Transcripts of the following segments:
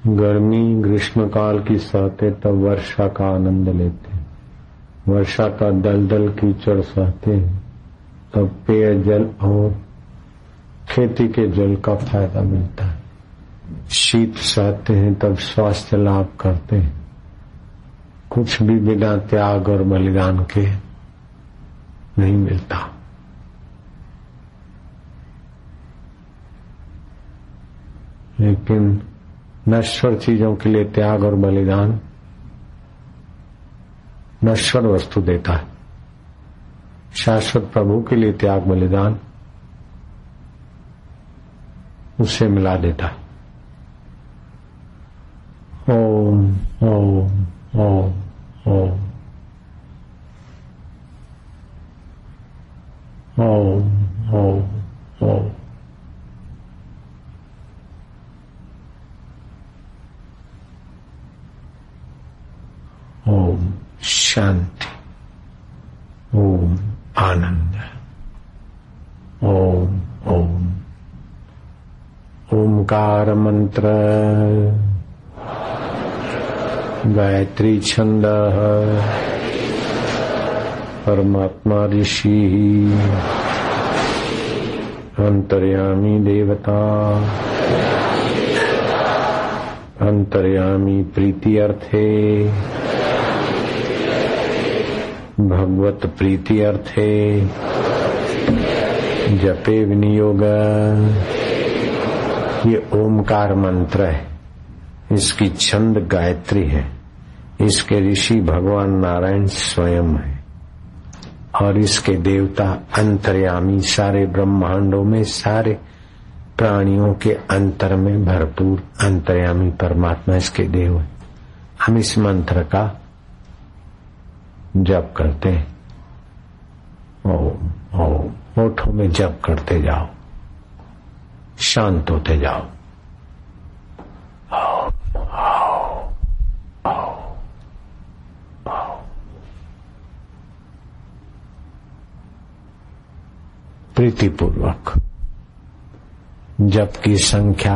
गर्मी ग्रीष्म काल की सहते तब वर्षा का आनंद लेते हैं। वर्षा का दलदल कीचड़ सहते हैं तब पेयजल और खेती के जल का फायदा मिलता है। शीत सहते हैं तब स्वास्थ्य लाभ करते हैं। कुछ भी बिना त्याग और बलिदान के नहीं मिलता। लेकिन नश्वर चीजों के लिए त्याग और बलिदान नश्वर वस्तु देता है। शाश्वत प्रभु के लिए त्याग बलिदान उससे मिला देता है। ओम ओम ओम ओम ओम ओम ओम। ओम शांति, ओम आनंद, ओम ओम। ओमकार मंत्र गायत्री छंद परमात्मा ऋषि अंतर्यामी देवता अंतर्यामी प्रीति अर्थे भगवत प्रीति अर्थे जपे विनियोग। ये ओमकार मंत्र है। इसकी छंद गायत्री है। इसके ऋषि भगवान नारायण स्वयं है और इसके देवता अंतर्यामी सारे ब्रह्मांडों में सारे प्राणियों के अंतर में भरपूर अंतर्यामी परमात्मा इसके देव है। हम इस मंत्र का जप करते हैं। ओम ओम होठों में जप करते जाओ, शांत होते जाओ। प्रीतिपूर्वक जप की संख्या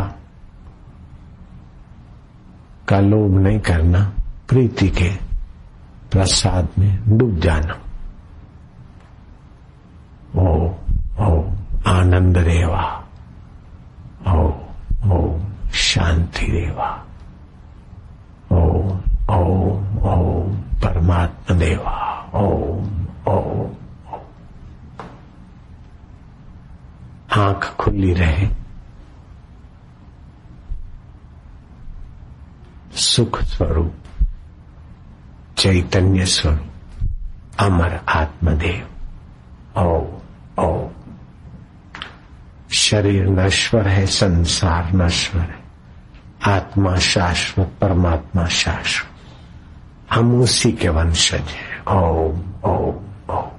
का लोभ नहीं करना, प्रीति के प्रसाद में डूब जाना। ओ ओ आनंद रेवा, ओ ओ शांति रेवा, ओम ओम ओम परमात्मा देवा, ओम ओम। आंख खुली रहे, सुख स्वरूप चैतन्य स्वरूप अमर आत्मदेव। ओम ओम। शरीर नश्वर है, संसार नश्वर है, आत्मा शाश्वत, परमात्मा शाश्वत। हम उसी के वंशज हैं। ओम ओम ओम।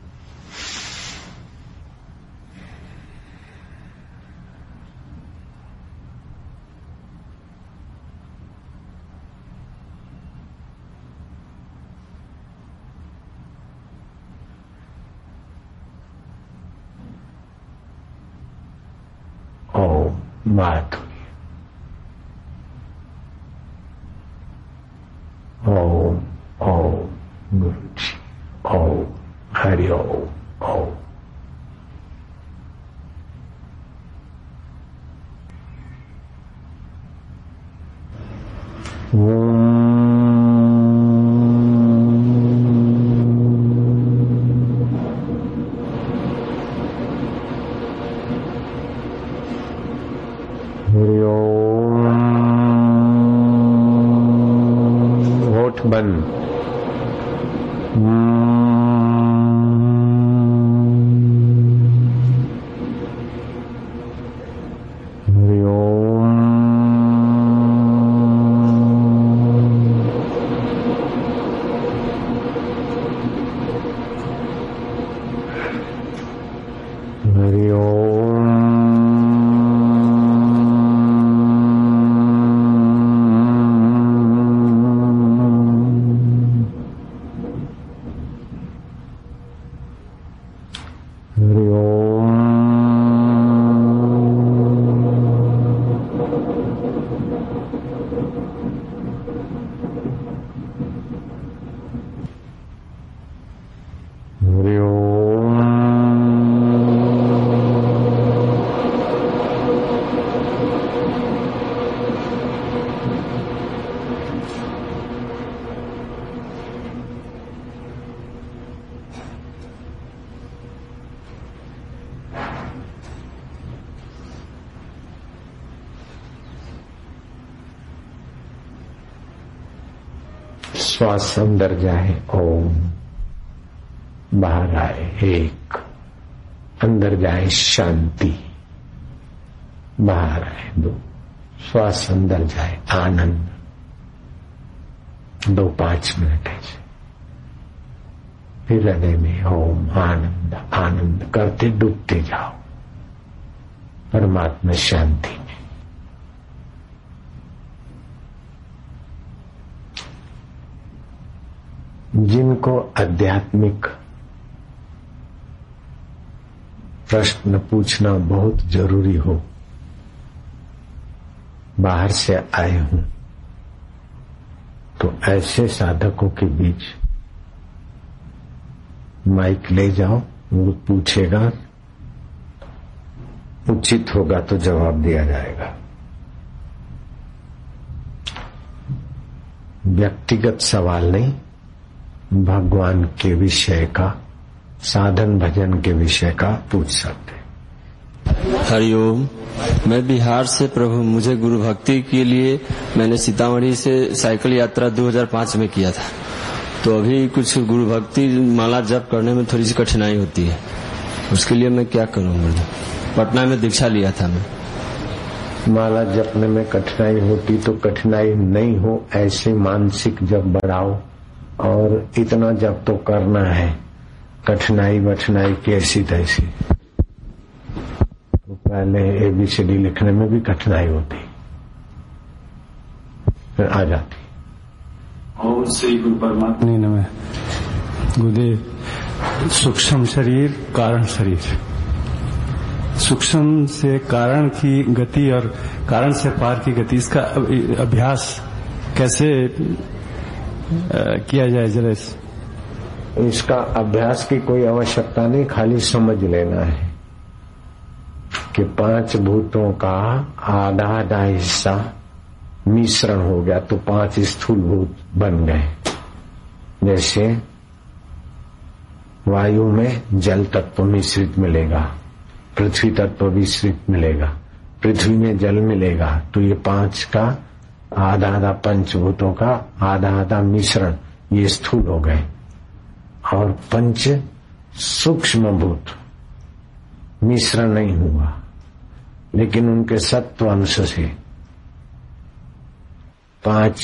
माधुर्य, ओम ओम गुरु जी, ओम हरि ओम ओम। बंद। हरि ओम। श्वास अंदर जाए ओम, बाहर आए एक, अंदर जाए शांति, बाहर आए दो, श्वास अंदर जाए आनंद, 2-5 मिनट ऐसे। फिर हृदय में ओम आनंद आनंद करते डूबते जाओ परमात्मा शांति में। जिनको आध्यात्मिक प्रश्न पूछना बहुत जरूरी हो, बाहर से आए हूं, तो ऐसे साधकों के बीच माइक ले जाओ, वो पूछेगा, उचित होगा तो जवाब दिया जाएगा। व्यक्तिगत सवाल नहीं, भगवान के विषय का, साधन भजन के विषय का पूछ सकते। हरिओम। मैं बिहार से प्रभु, मुझे गुरु भक्ति के लिए मैंने सीतामढ़ी से साइकिल यात्रा 2005 में किया था। तो अभी कुछ गुरु भक्ति माला जप करने में थोड़ी सी कठिनाई होती है, उसके लिए मैं क्या करूं? पटना में दीक्षा लिया था मैं। माला जपने में कठिनाई होती तो कठिनाई नहीं हो ऐसे मानसिक जप बढ़ाओ, और इतना जप तो करना है, कठिनाई वठिनाई कैसी तैसी। तो पहले ABCD लिखने में भी कठिनाई होती, फिर आ जाती। और श्री गुरु परमात्मा नमः। गुरुदेव, सूक्ष्म शरीर कारण शरीर, सूक्ष्म से कारण की गति और कारण से पार की गति, इसका अभ्यास कैसे किया जाए जरा? इसका अभ्यास की कोई आवश्यकता नहीं, खाली समझ लेना है कि 5 भूतों का आधा आधा हिस्सा मिश्रण हो गया तो 5 स्थूल भूत बन गए। जैसे वायु में जल तत्व मिश्रित मिलेगा, पृथ्वी तत्व मिश्रित मिलेगा, पृथ्वी में जल मिलेगा, तो ये 5 का आधा आधा, पंचभूतों का आधा आधा मिश्रण, ये स्थूल हो गए। और 5 सूक्ष्म भूत मिश्रण नहीं हुआ, लेकिन उनके सत्व अंश से 5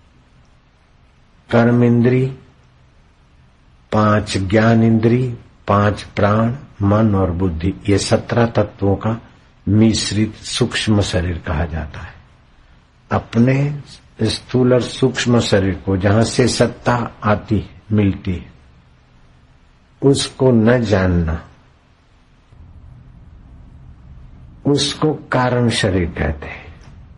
कर्म इंद्री, 5 ज्ञान इंद्री, 5 प्राण, मन और बुद्धि, ये 17 तत्वों का मिश्रित सूक्ष्म शरीर कहा जाता है। अपने स्थूल और सूक्ष्म शरीर को जहां से सत्ता आती है, मिलती है, उसको न जानना, उसको कारण शरीर कहते हैं।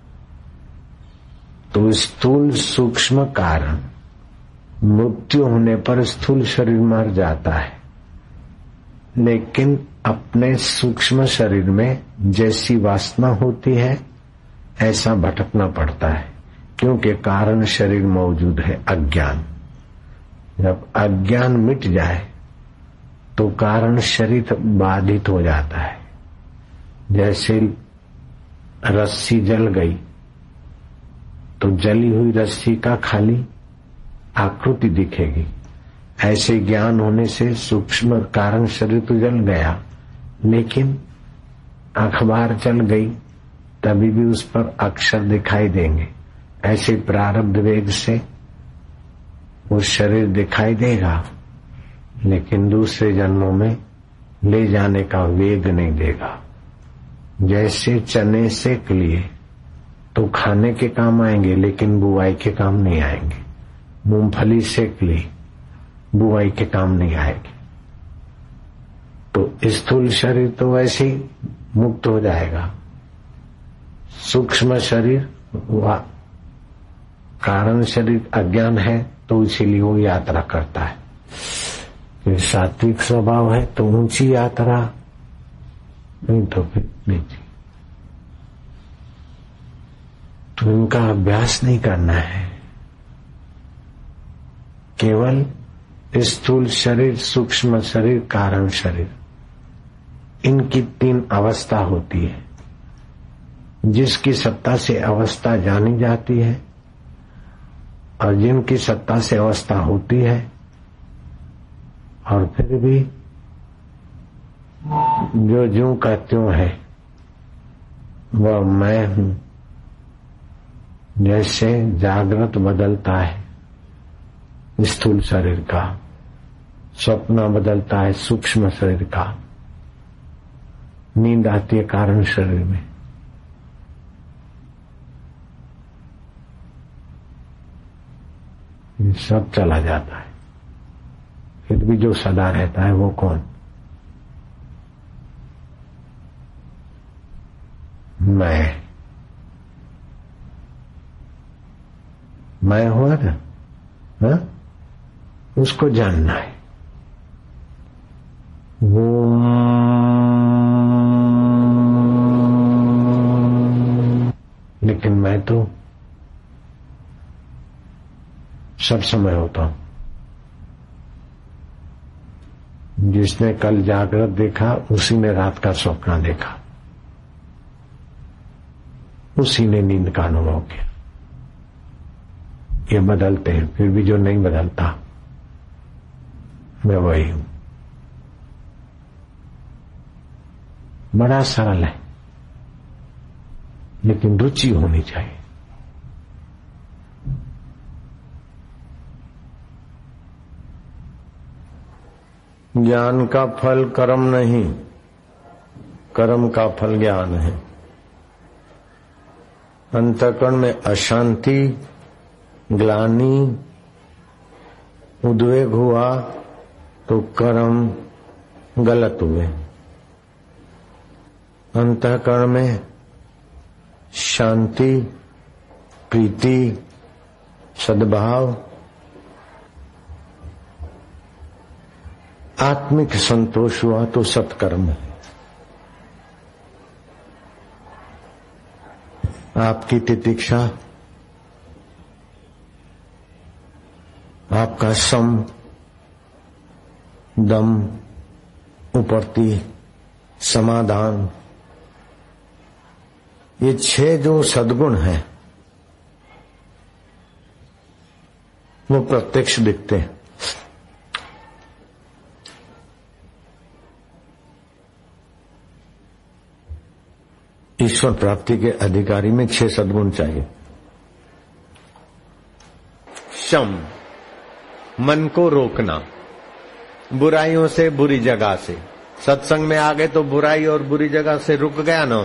तो स्थूल सूक्ष्म कारण, मृत्यु होने पर स्थूल शरीर मर जाता है, लेकिन अपने सूक्ष्म शरीर में जैसी वासना होती है ऐसा भटकना पड़ता है, क्योंकि कारण शरीर मौजूद है अज्ञान। जब अज्ञान मिट जाए तो कारण शरीर बाधित हो जाता है। जैसे रस्सी जल गई तो जली हुई रस्सी का खाली आकृति दिखेगी, ऐसे ज्ञान होने से सूक्ष्म कारण शरीर तो जल गया, लेकिन अखबार जल गई तभी भी उस पर अक्षर दिखाई देंगे। ऐसे प्रारब्ध वेग से वो शरीर दिखाई देगा, लेकिन दूसरे जन्मों में ले जाने का वेग नहीं देगा। जैसे चने सेक लिए तो खाने के काम आएंगे, लेकिन बुआई के काम नहीं आएंगे। मूंगफली सेक ली, बुआई के काम नहीं आएगी। तो स्थूल शरीर तो वैसे ही मुक्त हो जाएगा, सूक्ष्म शरीर व कारण शरीर अज्ञान है, तो इसीलिए वो यात्रा करता है। सात्विक स्वभाव है तो ऊंची यात्रा, नहीं तो फिर नीची। तो इनका अभ्यास नहीं करना है, केवल स्थूल शरीर, सूक्ष्म शरीर, कारण शरीर, इनकी 3 अवस्था होती है। जिसकी सत्ता से अवस्था जानी जाती है और जिनकी सत्ता से अवस्था होती है और फिर भी जो ज्यों का त्यों है वह मैं हूं। जैसे जागृत बदलता है स्थूल शरीर का, स्वप्न बदलता है सूक्ष्म शरीर का, नींद आती है कारण शरीर में, ये सब चला जाता है। फिर भी जो सदा रहता है वो कौन? मैं हुआ ना, हा? उसको जानना है। वो लेकिन मैं तो सब समय होता हूं। जिसने कल जागृत देखा उसी ने रात का स्वप्न देखा, उसी ने नींद का अनुभव किया। ये बदलते हैं, फिर भी जो नहीं बदलता मैं वही हूं। बड़ा सरल है लेकिन रुचि होनी चाहिए। ज्ञान का फल कर्म नहीं, कर्म का फल ज्ञान है। अंतःकरण में अशांति, ग्लानि, उद्वेग हुआ तो कर्म गलत हुए। अंतःकरण में शांति, प्रीति, सद्भाव, आत्मिक संतोष हुआ तो सत्कर्म है। आपकी तितिक्षा, आपका सम, दम, उपरती, समाधान, ये 6 जो सद्गुण हैं वो प्रत्यक्ष दिखते हैं। ईश्वर प्राप्ति के अधिकारी में 6 सद्गुण चाहिए। शम, मन को रोकना, बुराइयों से, बुरी जगह से। सत्संग में आ गए तो बुराई और बुरी जगह से रुक गया ना।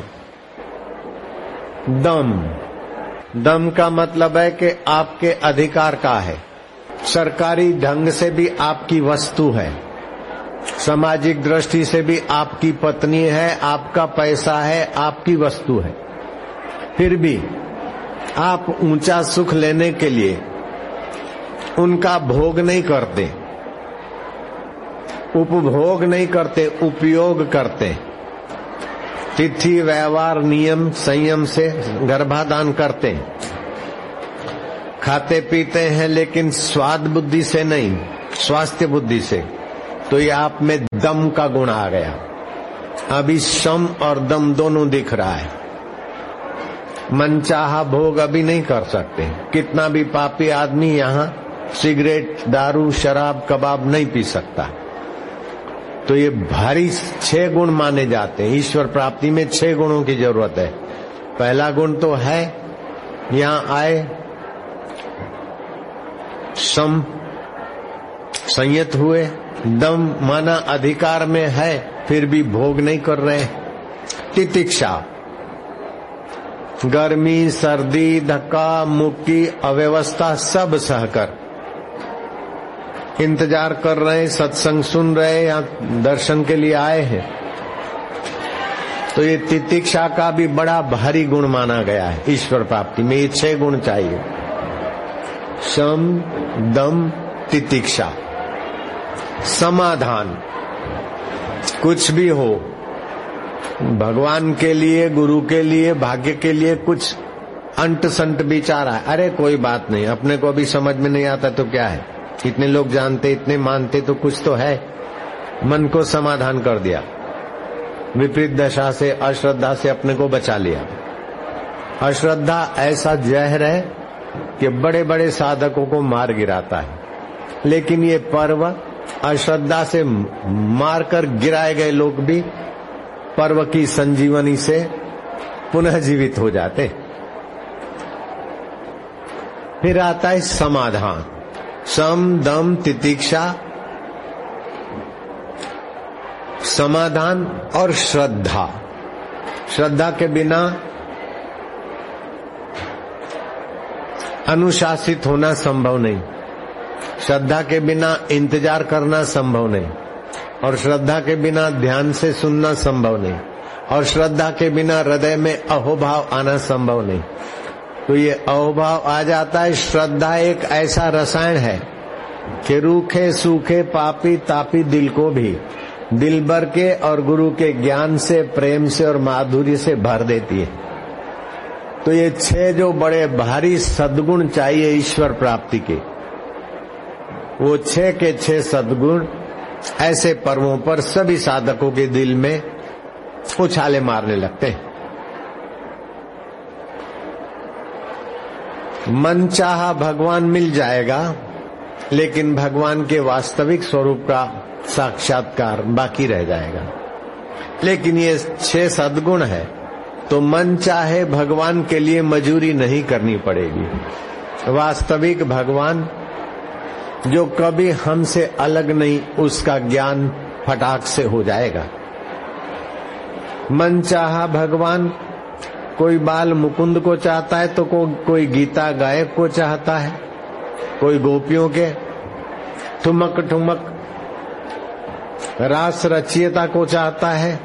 दम, दम का मतलब है कि आपके अधिकार का है, सरकारी ढंग से भी आपकी वस्तु है, सामाजिक दृष्टि से भी आपकी पत्नी है, आपका पैसा है, आपकी वस्तु है। फिर भी आप ऊंचा सुख लेने के लिए उनका भोग नहीं करते, उपभोग नहीं करते, उपयोग करते। तिथि, व्यवहार, नियम, संयम से गर्भाधान करते हैं, खाते पीते हैं, लेकिन स्वाद बुद्धि से नहीं, स्वास्थ्य बुद्धि से। तो ये आप में दम का गुण आ गया। अभी शम और दम दोनों दिख रहा है। मनचाहा भोग अभी नहीं कर सकते। कितना भी पापी आदमी यहाँ सिगरेट, दारू, शराब, कबाब नहीं पी सकता। तो ये भारी 6 गुण माने जाते हैं। ईश्वर प्राप्ति में 6 गुणों की जरूरत है। पहला गुण तो है, यहाँ आए सम, संयत हुए। दम माना अधिकार में है फिर भी भोग नहीं कर रहे। तितिक्षा, गर्मी, सर्दी, धक्का मुक्की, अव्यवस्था सब सहकर इंतजार कर रहे, सत्संग सुन रहे या दर्शन के लिए आए हैं। तो ये तितिक्षा का भी बड़ा भारी गुण माना गया है। ईश्वर प्राप्ति में ये 6 गुण चाहिए। शम, दम, तितिक्षा। समाधान, कुछ भी हो, भगवान के लिए, गुरु के लिए, भाग्य के लिए कुछ अंट संट विचार है, अरे कोई बात नहीं, अपने को अभी समझ में नहीं आता तो क्या है, इतने लोग जानते, इतने मानते तो कुछ तो है। मन को समाधान कर दिया, विपरीत दशा से, अश्रद्धा से अपने को बचा लिया। अश्रद्धा ऐसा जहर है कि बड़े बड़े साधकों को मार गिराता है, लेकिन ये पर्व अश्रद्धा से मारकर गिराए गए लोग भी पर्व की संजीवनी से पुनः जीवित हो जाते। फिर आता है समाधान, सम दम तितिक्षा, समाधान और श्रद्धा। श्रद्धा के बिना अनुशासित होना संभव नहीं, श्रद्धा के बिना इंतजार करना संभव नहीं, और श्रद्धा के बिना ध्यान से सुनना संभव नहीं, और श्रद्धा के बिना हृदय में अहोभाव आना संभव नहीं। तो ये अहोभाव आ जाता है। श्रद्धा एक ऐसा रसायन है कि रूखे सूखे पापी तापी दिल को भी दिलबर के और गुरु के ज्ञान से, प्रेम से और माधुर्य से भर देती है। तो ये 6 जो बड़े भारी सद्गुण चाहिए ईश्वर प्राप्ति के, वो 6 के 6 सद्गुण ऐसे पर्वों पर सभी साधकों के दिल में उछाले मारने लगते हैं। मनचाहा भगवान मिल जाएगा, लेकिन भगवान के वास्तविक स्वरूप का साक्षात्कार बाकी रह जाएगा। लेकिन ये 6 सद्गुण है तो मन चाहे भगवान के लिए मजूरी नहीं करनी पड़ेगी। वास्तविक भगवान जो कभी हमसे अलग नहीं, उसका ज्ञान फटाक से हो जाएगा। मन चाहा भगवान, कोई बाल मुकुंद को चाहता है तो कोई गीता गायक को चाहता है, कोई गोपियों के ठुमक ठुमक रास रचयिता को चाहता है,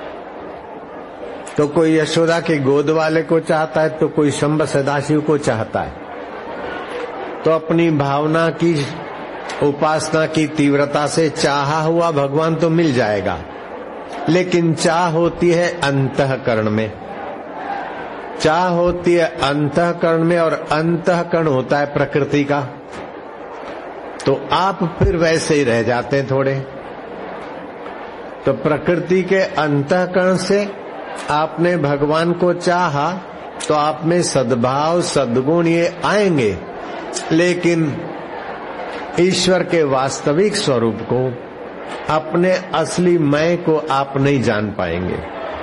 तो कोई यशोदा के गोद वाले को चाहता है, तो कोई शंभ सदाशिव को चाहता है। तो अपनी भावना की उपासना की तीव्रता से चाहा हुआ भगवान तो मिल जाएगा, लेकिन चाह होती है अंतःकरण में, चाह होती है अंतःकरण में, और अंतःकरण होता है प्रकृति का। तो आप फिर वैसे ही रह जाते हैं थोड़े। तो प्रकृति के अंतःकरण से आपने भगवान को चाहा तो आप में सद्भाव सद्गुण ये आएंगे, लेकिन ईश्वर के वास्तविक स्वरूप को, अपने असली मैं को आप नहीं जान पाएंगे।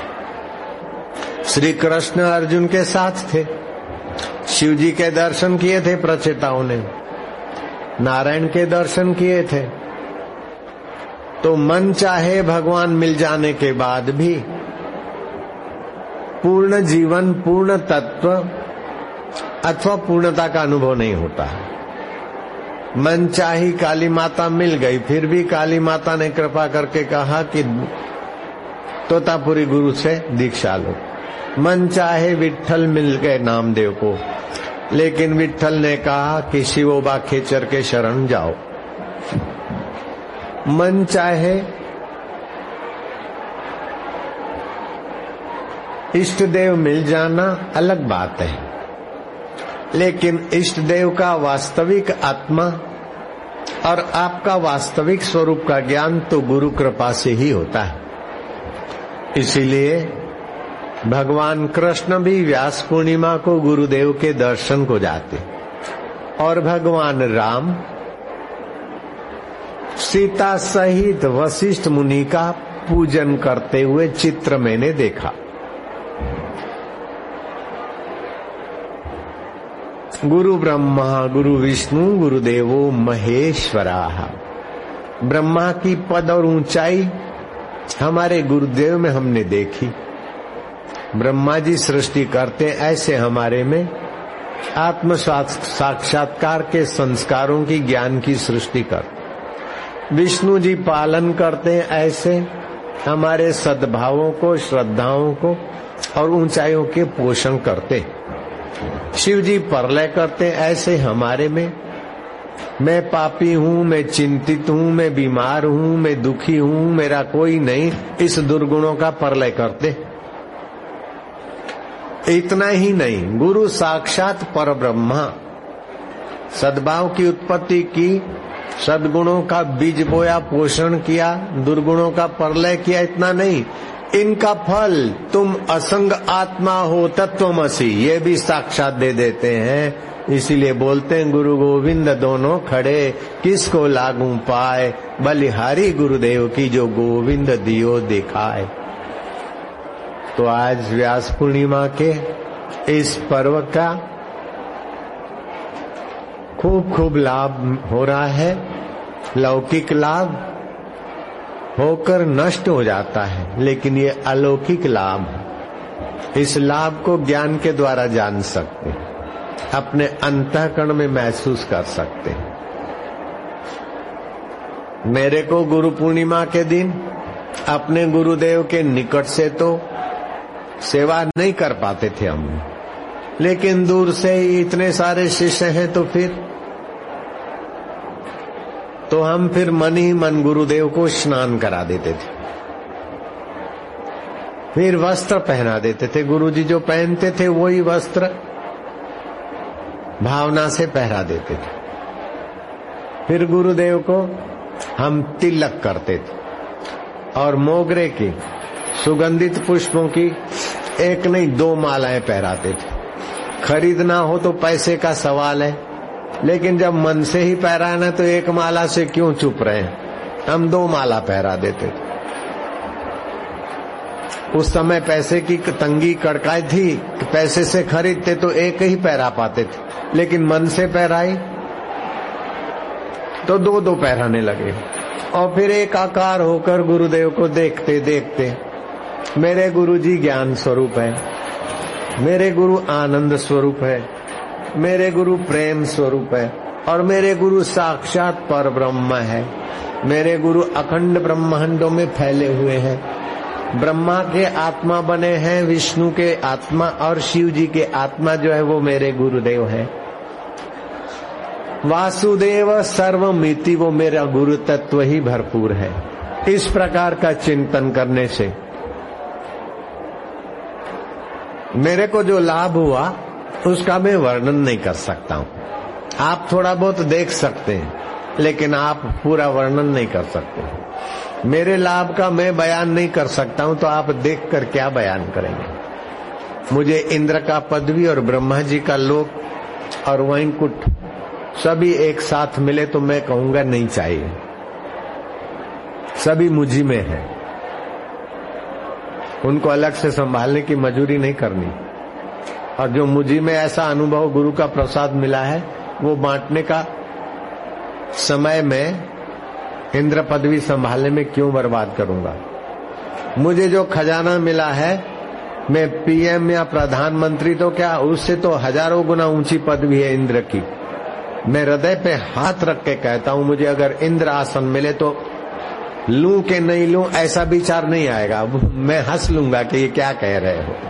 श्री कृष्ण अर्जुन के साथ थे, शिव जी के दर्शन किए थे प्रचेताओं ने, नारायण के दर्शन किए थे। तो मन चाहे भगवान मिल जाने के बाद भी पूर्ण जीवन, पूर्ण तत्व अथवा पूर्णता का अनुभव नहीं होता। मन चाही काली माता मिल गई, फिर भी काली माता ने कृपा करके कहा कि तोतापुरी गुरु से दीक्षा लो। मन चाहे विट्ठल मिल गए नामदेव को, लेकिन विट्ठल ने कहा कि शिवोबा खेचर के शरण जाओ। मन चाहे इष्ट देव मिल जाना अलग बात है, लेकिन इष्ट देव का वास्तविक आत्मा और आपका वास्तविक स्वरूप का ज्ञान तो गुरु कृपा से ही होता है। इसीलिए भगवान कृष्ण भी व्यास पूर्णिमा को गुरुदेव के दर्शन को जाते, और भगवान राम सीता सहित वशिष्ठ मुनि का पूजन करते हुए चित्र मैंने देखा। गुरु ब्रह्मा गुरु विष्णु गुरुदेवो महेश्वरा। ब्रह्मा की पद और ऊंचाई हमारे गुरुदेव में हमने देखी। ब्रह्मा जी सृष्टि करते, ऐसे हमारे में आत्म साक्षात्कार के संस्कारों की, ज्ञान की सृष्टि करते। विष्णु जी पालन करते, ऐसे हमारे सद्भावों को, श्रद्धाओं को और ऊंचाइयों के पोषण करते। शिव जी प्रलय करते, ऐसे हमारे में मैं पापी हूँ, मैं चिंतित हूँ, मैं बीमार हूँ, मैं दुखी हूँ, मेरा कोई नहीं, इस दुर्गुणों का प्रलय करते। इतना ही नहीं, गुरु साक्षात पर ब्रह्मा सद्भाव की उत्पत्ति की, सद्गुणों का बीज बोया, पोषण किया, दुर्गुणों का प्रलय किया। इतना नहीं, इनका फल तुम असंग आत्मा हो तत्वमसि, ये भी साक्षात दे देते हैं। इसीलिए बोलते हैं गुरु गोविंद दोनों खड़े, किसको लागू पाए, बलिहारी गुरुदेव की जो गोविंद दियो दिखाए। तो आज व्यास पूर्णिमा के इस पर्व का खूब लाभ हो रहा है। लौकिक लाभ होकर नष्ट हो जाता है, लेकिन ये अलौकिक लाभ है। इस लाभ को ज्ञान के द्वारा जान सकते हैं, अपने अंतःकरण में महसूस कर सकते हैं। मेरे को गुरु पूर्णिमा के दिन अपने गुरुदेव के निकट से तो सेवा नहीं कर पाते थे हम, लेकिन दूर से ही इतने सारे शिष्य हैं तो हम फिर मन ही मन गुरुदेव को स्नान करा देते थे, फिर वस्त्र पहना देते थे। गुरुजी जो पहनते थे वही वस्त्र भावना से पहरा देते थे। फिर गुरुदेव को हम तिलक करते थे और मोगरे की सुगंधित पुष्पों की एक नहीं 2 मालाएं पहराते थे। खरीदना हो तो पैसे का सवाल है, लेकिन जब मन से ही पहराना तो 1 माला से क्यों चुप रहे, हम 2 माला पहरा देते थे। उस समय पैसे की तंगी कड़काई थी, पैसे से खरीदते तो एक ही पहरा पाते थे, लेकिन मन से पहराई तो 2-2 पहराने लगे। और फिर एक आकार होकर गुरुदेव को देखते देखते, मेरे गुरुजी ज्ञान स्वरूप है, मेरे गुरु आनंद स्वरूप है, मेरे गुरु प्रेम स्वरूप है, और मेरे गुरु साक्षात पर ब्रह्म है। मेरे गुरु अखंड ब्रह्मांडों में फैले हुए हैं, ब्रह्मा के आत्मा बने हैं, विष्णु के आत्मा और शिव जी के आत्मा जो है वो मेरे गुरुदेव है। वासुदेव सर्वमिति, वो मेरा गुरु तत्व ही भरपूर है। इस प्रकार का चिंतन करने से मेरे को जो लाभ हुआ उसका मैं वर्णन नहीं कर सकता हूँ। आप थोड़ा बहुत देख सकते हैं, लेकिन आप पूरा वर्णन नहीं कर सकते। मेरे लाभ का मैं बयान नहीं कर सकता हूँ, तो आप देखकर क्या बयान करेंगे। मुझे इंद्र का पदवी और ब्रह्मा जी का लोक और वैकुंठ सभी एक साथ मिले तो मैं कहूंगा नहीं चाहिए, सभी मुझी में है, उनको अलग से संभालने की मजूरी नहीं करनी। और जो मुझी में ऐसा अनुभव गुरु का प्रसाद मिला है वो बांटने का समय में इंद्र पदवी संभालने में क्यों बर्बाद करूंगा। मुझे जो खजाना मिला है, मैं पीएम या प्रधानमंत्री तो क्या, उससे तो हजारों गुना ऊंची पदवी है इंद्र की। मैं हृदय पे हाथ रख के कहता हूं, मुझे अगर इंद्र आसन मिले तो लूं के नहीं लूं ऐसा विचार नहीं आएगा। मैं हंस लूंगा कि ये क्या कह रहे हो।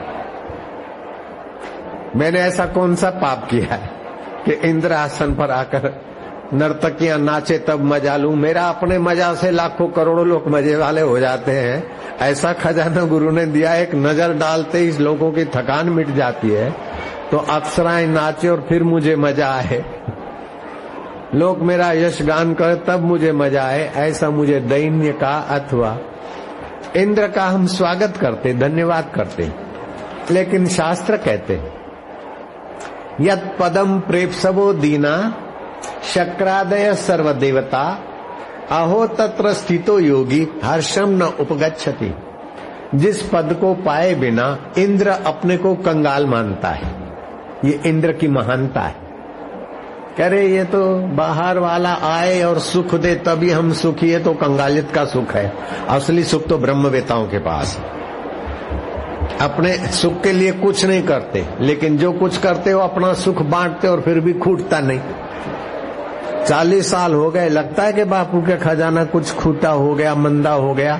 मैंने ऐसा कौन सा पाप किया है कि इंद्र आसन पर आकर नर्तकियां नाचे तब मजा लूं। मेरा अपने मजा से लाखों करोड़ों लोग मजे वाले हो जाते हैं। ऐसा खजाना गुरु ने दिया, एक नजर डालते ही लोगों की थकान मिट जाती है। तो अप्सराएं नाचे और फिर मुझे मजा आए, लोग मेरा यश गान करे तब मुझे मजा आए। ऐसा मुझे दैन्य का अथवा इंद्र का हम स्वागत करते, धन्यवाद करते। लेकिन शास्त्र कहते यत् पदम प्रेप्सवो दीना शक्रादय सर्वदेवता अहो तत्र स्थितो योगी हर्षम न उपगच्छति। जिस पद को पाए बिना इंद्र अपने को कंगाल मानता है, ये इंद्र की महानता है। कह रहे ये तो बाहर वाला आए और सुख दे तभी हम सुखी है, तो कंगालियत का सुख है। असली सुख तो ब्रह्मवेताओं के पास है। अपने सुख के लिए कुछ नहीं करते, लेकिन जो कुछ करते हो अपना सुख बांटते और फिर भी खूटता नहीं। 40 साल हो गए, लगता है कि बापू का खजाना कुछ खूटा हो गया, मंदा हो गया।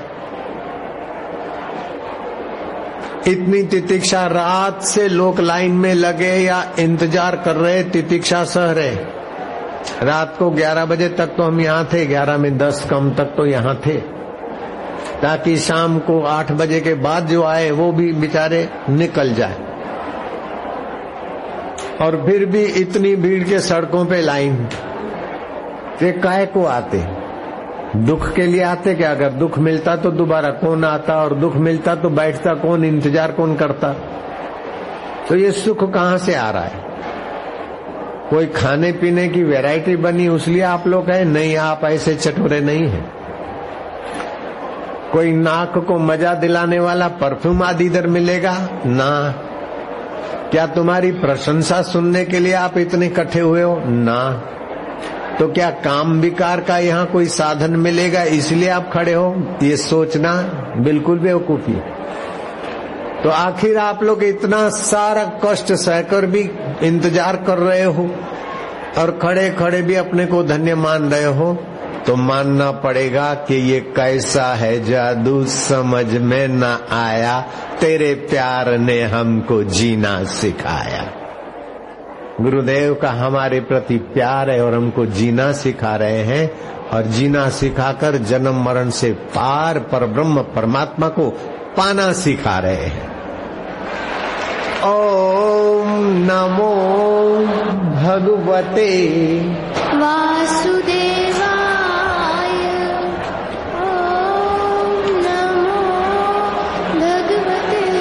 इतनी तितिक्षा, रात से लोग लाइन में लगे या इंतजार कर रहे, तितिक्षा सह रहे। रात को 11 बजे तक तो हम यहाँ थे, 11 में 10 कम तक तो यहाँ थे, ताकि शाम को 8 बजे के बाद जो आए वो भी बेचारे निकल जाए। और फिर भी इतनी भीड़ के सड़कों पे लाइन, ये काहे को आते। दुख के लिए आते क्या? अगर दुख मिलता तो दोबारा कौन आता, और दुख मिलता तो बैठता कौन, इंतजार कौन करता? तो ये सुख कहाँ से आ रहा है? कोई खाने पीने की वैरायटी बनी उसलिए आप लोग हैं? नहीं, आप ऐसे चटोरे नहीं हैं। कोई नाक को मजा दिलाने वाला परफ्यूम आदि इधर मिलेगा ना? क्या तुम्हारी प्रशंसा सुनने के लिए आप इतने इकट्ठे हुए हो? ना। तो क्या काम विकार का यहाँ कोई साधन मिलेगा इसलिए आप खड़े हो? ये सोचना बिल्कुल बेवकूफी। तो आखिर आप लोग इतना सारा कष्ट सहकर भी इंतजार कर रहे हो और खड़े खड़े भी अपने को धन्य मान रहे हो, तो मानना पड़ेगा कि ये कैसा है जादू समझ में न आया, तेरे प्यार ने हमको जीना सिखाया। गुरुदेव का हमारे प्रति प्यार है और हमको जीना सिखा रहे हैं, और जीना सिखाकर जन्म मरण से पार परब्रह्म परमात्मा को पाना सिखा रहे हैं। ओम नमो भगवते वासुदेवाय। ओम नमो भगवते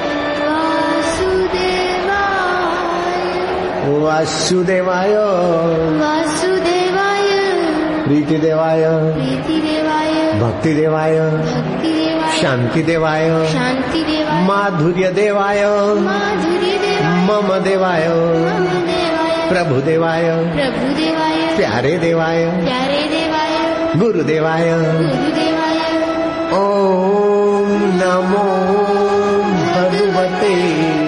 वासुदेवाय। वासुदेवाय वासुदेवाय। प्रीतिदेवाय प्रीतिदेवाय। भक्तिदेवाय भक्तिदेवाय। शांतिदेवाय शांतिदेवाय। माधुर्यदेवाय माधुर्यदेवाय। मम देवाय मम देवाय। प्रभुदेवाय प्रभुदेवाय। प्यारे देवाय प्यारे देवाय। गुरुदेवाय। गुरुदेवाय। ओम नमो भगवते।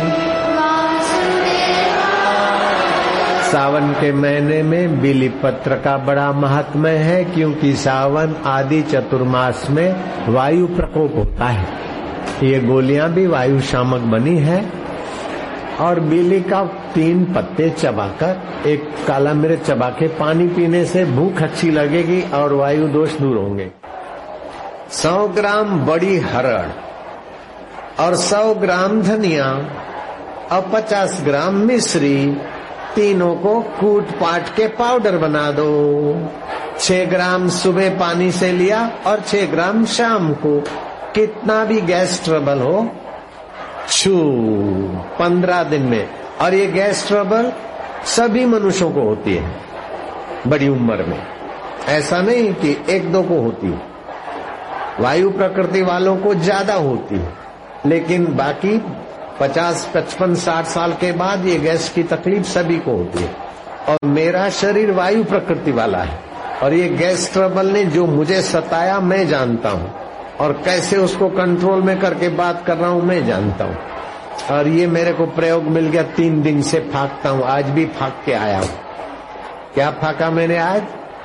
सावन के महीने में बिली पत्र का बड़ा महात्म्य है, क्योंकि सावन आदि चतुर्मास में वायु प्रकोप होता है। ये गोलियां भी वायु शामक बनी है, और बिली का 3 पत्ते चबाकर, एक काला मिर्च चबा के पानी पीने से भूख अच्छी लगेगी और वायु दोष दूर होंगे। 100 ग्राम बड़ी हरड़ और 100 ग्राम धनिया और 50 ग्राम मिश्री, तीनों को कूट पाट के पाउडर बना दो। 6 ग्राम सुबह पानी से लिया और 6 ग्राम शाम को। कितना भी गैस ट्रबल हो, छू 15 दिन में। और ये गैस ट्रबल सभी मनुष्यों को होती है बड़ी उम्र में, ऐसा नहीं कि 1-2 को होती है। वायु प्रकृति वालों को ज्यादा होती है, लेकिन बाकी 50, 55, 60 साल के बाद ये गैस की तकलीफ सभी को होती है। और मेरा शरीर वायु प्रकृति वाला है, और ये गैस ट्रबल ने जो मुझे सताया मैं जानता हूँ, और कैसे उसको कंट्रोल में करके बात कर रहा हूँ मैं जानता हूँ। और ये मेरे को प्रयोग मिल गया, 3 दिन से फाकता हूँ, आज भी फाक के आया हूँ। क्या फाका मैंने आज?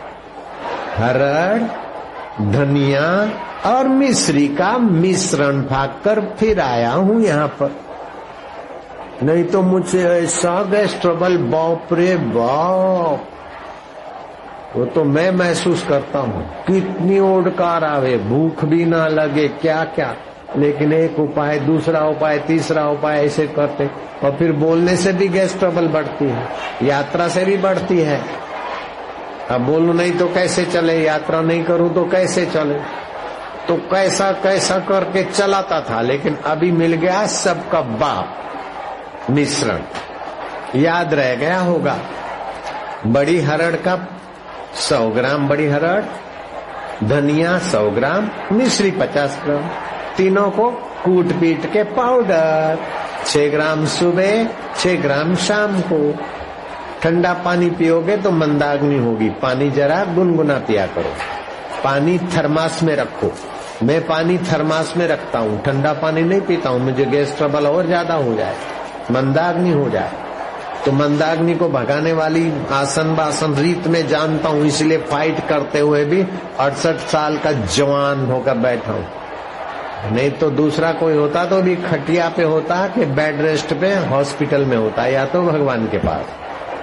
हरड़, धनिया और मिश्री का मिश्रण फाक कर फिर आया हूँ यहाँ पर। नहीं तो मुझसे ऐसा गैस ट्रबल, बाप रे बाप, वो तो मैं महसूस करता हूँ। कितनी ओडकार आवे, भूख भी ना लगे, क्या क्या। लेकिन एक उपाय, दूसरा उपाय, तीसरा उपाय ऐसे करते, और फिर बोलने से भी गैस ट्रबल बढ़ती है, यात्रा से भी बढ़ती है। अब बोलूं नहीं तो कैसे चले, यात्रा नहीं करूं तो कैसे चले। तो कैसा कैसा करके चलाता था, लेकिन अभी मिल गया सबका बाप मिश्रण, याद रह गया होगा। बड़ी हरड़ का 100 ग्राम बड़ी हरड़, धनिया 100 ग्राम, मिश्री 50 ग्राम, तीनों को कूट पीट के पाउडर। 6 ग्राम सुबह, 6 ग्राम शाम को। ठंडा पानी पियोगे तो मंदाग्नि होगी, पानी जरा गुनगुना पिया करो। पानी थर्मास में रखो, मैं पानी थर्मास में रखता हूँ, ठंडा पानी नहीं पीता हूँ, मुझे गैस ट्रबल और ज्यादा हो जाए, मंदाग्नि हो जाए। तो मंदाग्नि को भगाने वाली आसन बासन रीत में जानता हूँ, इसलिए फाइट करते हुए भी 68 साल का जवान होकर बैठा हूँ। नहीं तो दूसरा कोई होता तो भी खटिया पे होता कि बेड रेस्ट पे हॉस्पिटल में होता, या तो भगवान के पास।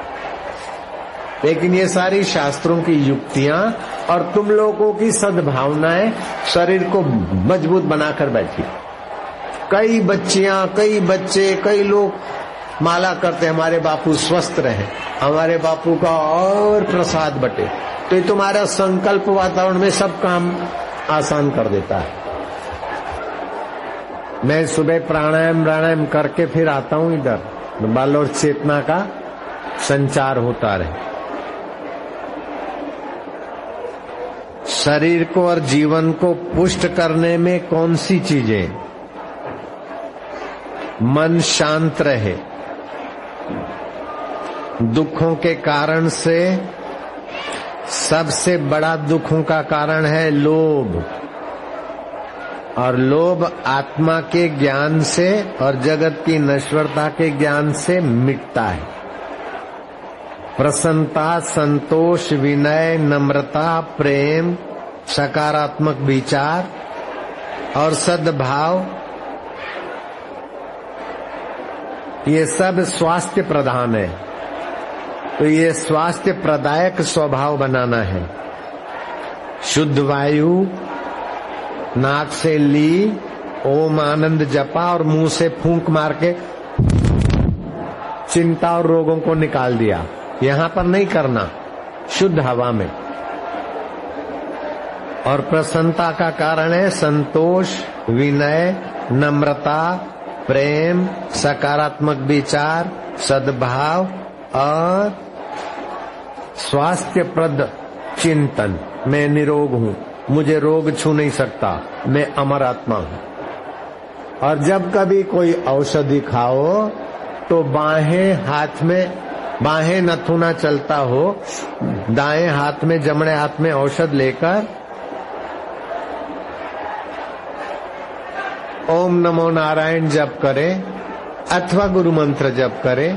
लेकिन ये सारी शास्त्रों की युक्तियां और तुम लोगों की सद्भावनाएं शरीर को मजबूत बनाकर बैठी। कई बच्चियां, कई बच्चे, कई लोग माला करते, हमारे बापू स्वस्थ रहे, हमारे बापू का और प्रसाद बटे। तो ये तुम्हारा संकल्प वातावरण में सब काम आसान कर देता है। मैं सुबह प्राणायाम करके फिर आता हूं इधर, बल और चेतना का संचार होता रहे। शरीर को और जीवन को पुष्ट करने में कौन सी चीजें? मन शांत रहे। दुखों के कारण से सबसे बड़ा दुखों का कारण है लोभ, और लोभ आत्मा के ज्ञान से और जगत की नश्वरता के ज्ञान से मिटता है। प्रसन्नता, संतोष, विनय, नम्रता, प्रेम, सकारात्मक विचार और सद्भाव, ये सब स्वास्थ्य प्रधान है। तो ये स्वास्थ्य प्रदायक स्वभाव बनाना है। शुद्ध वायु नाक से ली, ओम आनंद जपा और मुंह से फूंक मार के चिंता और रोगों को निकाल दिया। यहां पर नहीं करना, शुद्ध हवा में। और प्रसन्नता का कारण है संतोष, विनय, नम्रता, प्रेम, सकारात्मक विचार, सद्भाव और स्वास्थ्यप्रद चिंतन। मैं निरोग हूं, मुझे रोग छू नहीं सकता, मैं अमर आत्मा हूं। और जब कभी कोई औषधि खाओ तो बाहें नथुना चलता हो, दाएं हाथ में, जमणे हाथ में औषध लेकर ओम नमो नारायण जप करे अथवा गुरु मंत्र जप करे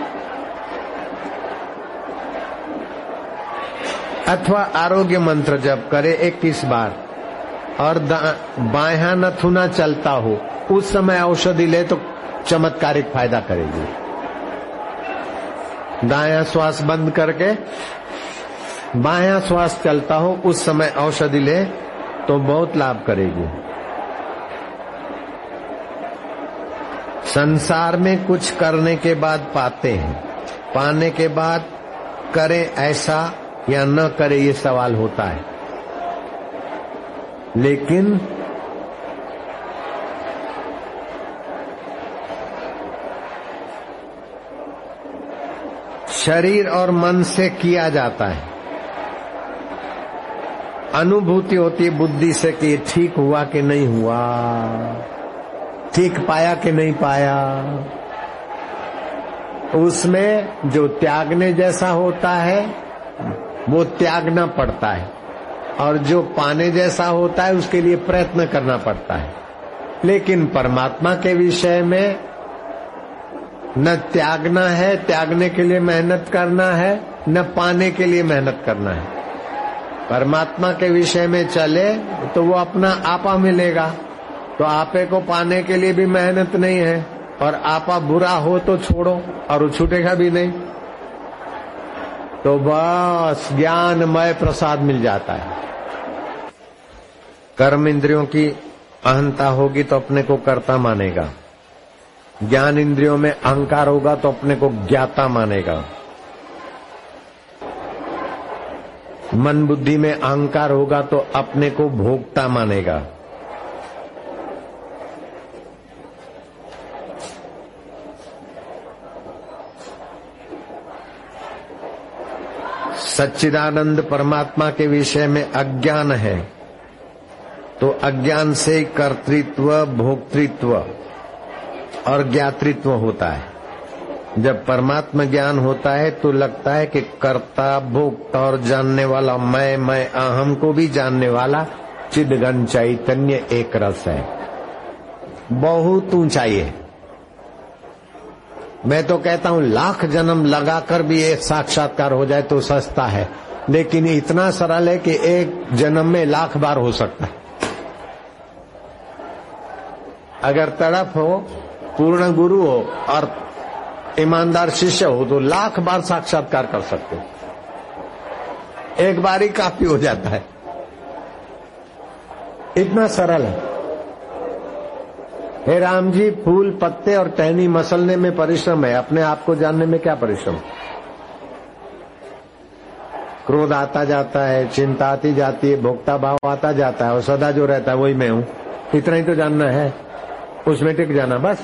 अथवा आरोग्य मंत्र जप करे 21 बार, और बायां नथुना चलता हो, उस समय औषधि ले तो चमत्कारिक फायदा करेगी। दायां श्वास बंद करके बायां श्वास चलता हो, उस समय औषधि ले तो बहुत लाभ करेगी। संसार में कुछ करने के बाद पाते हैं, पाने के बाद करें ऐसा या न करें ये सवाल होता है। लेकिन शरीर और मन से किया जाता है। अनुभूति होती है बुद्धि से कि ठीक हुआ कि नहीं हुआ, ठीक पाया कि नहीं पाया। उसमें जो त्यागने जैसा होता है वो त्यागना पड़ता है, और जो पाने जैसा होता है उसके लिए प्रयत्न करना पड़ता है। लेकिन परमात्मा के विषय में न त्यागना है, त्यागने के लिए मेहनत करना है, न पाने के लिए मेहनत करना है। परमात्मा के विषय में चले तो वो अपना आपा मिलेगा, तो आपे को पाने के लिए भी मेहनत नहीं है, और आपा बुरा हो तो छोड़ो और वो छूटेगा भी नहीं, तो बस ज्ञानमय प्रसाद मिल जाता है। कर्म इंद्रियों की अहंता होगी तो अपने को कर्ता मानेगा, ज्ञान इंद्रियों में अहंकार होगा तो अपने को ज्ञाता मानेगा, मन बुद्धि में अहंकार होगा तो अपने को भोक्ता मानेगा। सच्चिदानंद परमात्मा के विषय में अज्ञान है तो अज्ञान से कर्तृत्व, भोक्तृत्व और ज्ञातृत्व होता है। जब परमात्मा ज्ञान होता है तो लगता है कि कर्ता, भोक्ता और जानने वाला मैं अहम को भी जानने वाला चिदघन चैतन्य एक रस है। बहुत ऊंचाई है। मैं तो कहता हूं लाख जन्म लगाकर भी एक साक्षात्कार हो जाए तो सस्ता है, लेकिन इतना सरल है कि एक जन्म में लाख बार हो सकता है। अगर तड़प हो, पूर्ण गुरु हो और ईमानदार शिष्य हो तो लाख बार साक्षात्कार कर सकते हो। एक बार ही काफी हो जाता है, इतना सरल है। हे राम जी, फूल, पत्ते और टहनी मसलने में परिश्रम है, अपने आप को जानने में क्या परिश्रम? क्रोध आता जाता है, चिंता आती जाती है, भोक्ता भाव आता जाता है, और सदा जो रहता है वही मैं हूं। इतना ही तो जानना है, उसमें टिक जाना बस।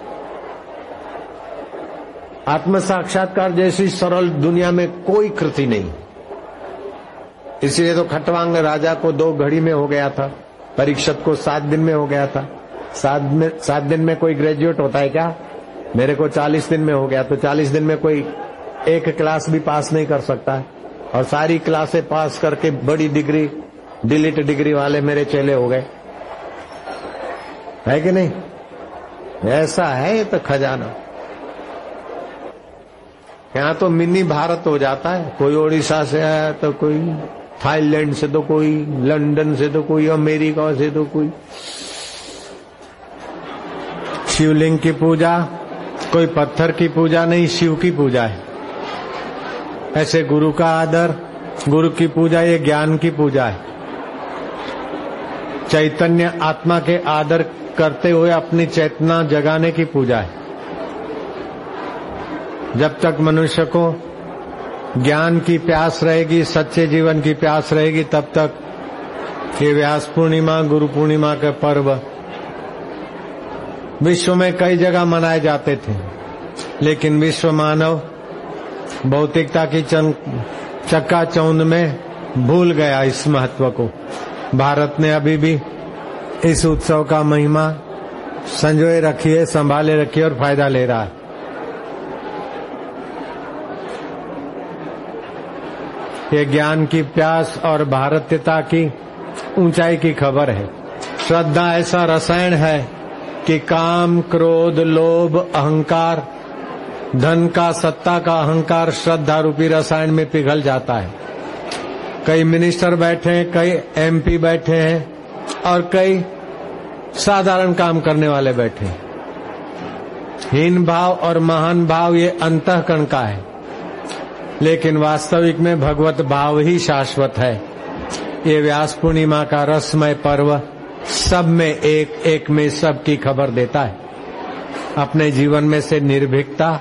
आत्म साक्षात्कार जैसी सरल दुनिया में कोई कृति नहीं। इसलिए तो खटवांग राजा को 2 घड़ी में हो गया था, परीक्षित को 7 दिन में हो गया था। 7 दिन में कोई ग्रेजुएट होता है क्या? मेरे को 40 दिन में हो गया, तो 40 दिन में कोई एक क्लास भी पास नहीं कर सकता है, और सारी क्लासें पास करके बड़ी डिग्री, डिलीट डिग्री वाले मेरे चेले हो गए, है कि नहीं? ऐसा है ये तो खजाना। यहाँ तो मिनी भारत हो जाता है। कोई ओडिशा से आया तो कोई थाईलैंड से, तो कोई लंदन से, तो कोई अमेरिका से, तो कोई शिवलिंग की पूजा, कोई पत्थर की पूजा नहीं, शिव की पूजा है। ऐसे गुरु का आदर, गुरु की पूजा ये ज्ञान की पूजा है। चैतन्य आत्मा के आदर करते हुए अपनी चेतना जगाने की पूजा है। जब तक मनुष्य को ज्ञान की प्यास रहेगी, सच्चे जीवन की प्यास रहेगी, तब तक ये व्यास पूर्णिमा, गुरु पूर्णिमा के पर्व विश्व में कई जगह मनाए जाते थे, लेकिन विश्व मानव भौतिकता की चक्काचौंध में भूल गया इस महत्व को। भारत ने अभी भी इस उत्सव का महिमा संजोए रखी है, संभाले रखी है और फायदा ले रहा है। ये ज्ञान की प्यास और भारतीयता की ऊंचाई की खबर है। श्रद्धा ऐसा रसायन है कि काम, क्रोध, लोभ, अहंकार, धन का, सत्ता का अहंकार श्रद्धा रूपी रसायन में पिघल जाता है। कई मिनिस्टर बैठे हैं, कई एमपी बैठे हैं और कई साधारण काम करने वाले बैठे हैं। हीन भाव और महान भाव ये अंतःकरण का है, लेकिन वास्तविक में भगवत भाव ही शाश्वत है। ये व्यास पूर्णिमा का रसमय पर्व सब में एक एक में सब की खबर देता है। अपने जीवन में से निर्भीकता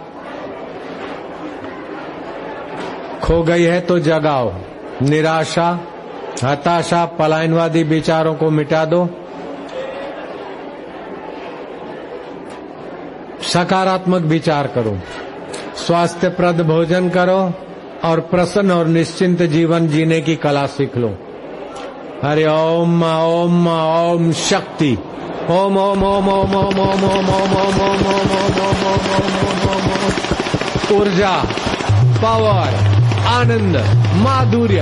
खो गई है तो जगाओ। निराशा, हताशा, पलायनवादी विचारों को मिटा दो। सकारात्मक विचार करो, स्वास्थ्यप्रद भोजन करो और प्रसन्न और निश्चिंत जीवन जीने की कला सीख लो। हरि ओम ओम ओम शक्ति। ओम ओम ओम ओम ओम ओम ओम ओम ओम ओम ओम ओम ओम। ऊर्जा, पावर, आनंद, माधुर्य।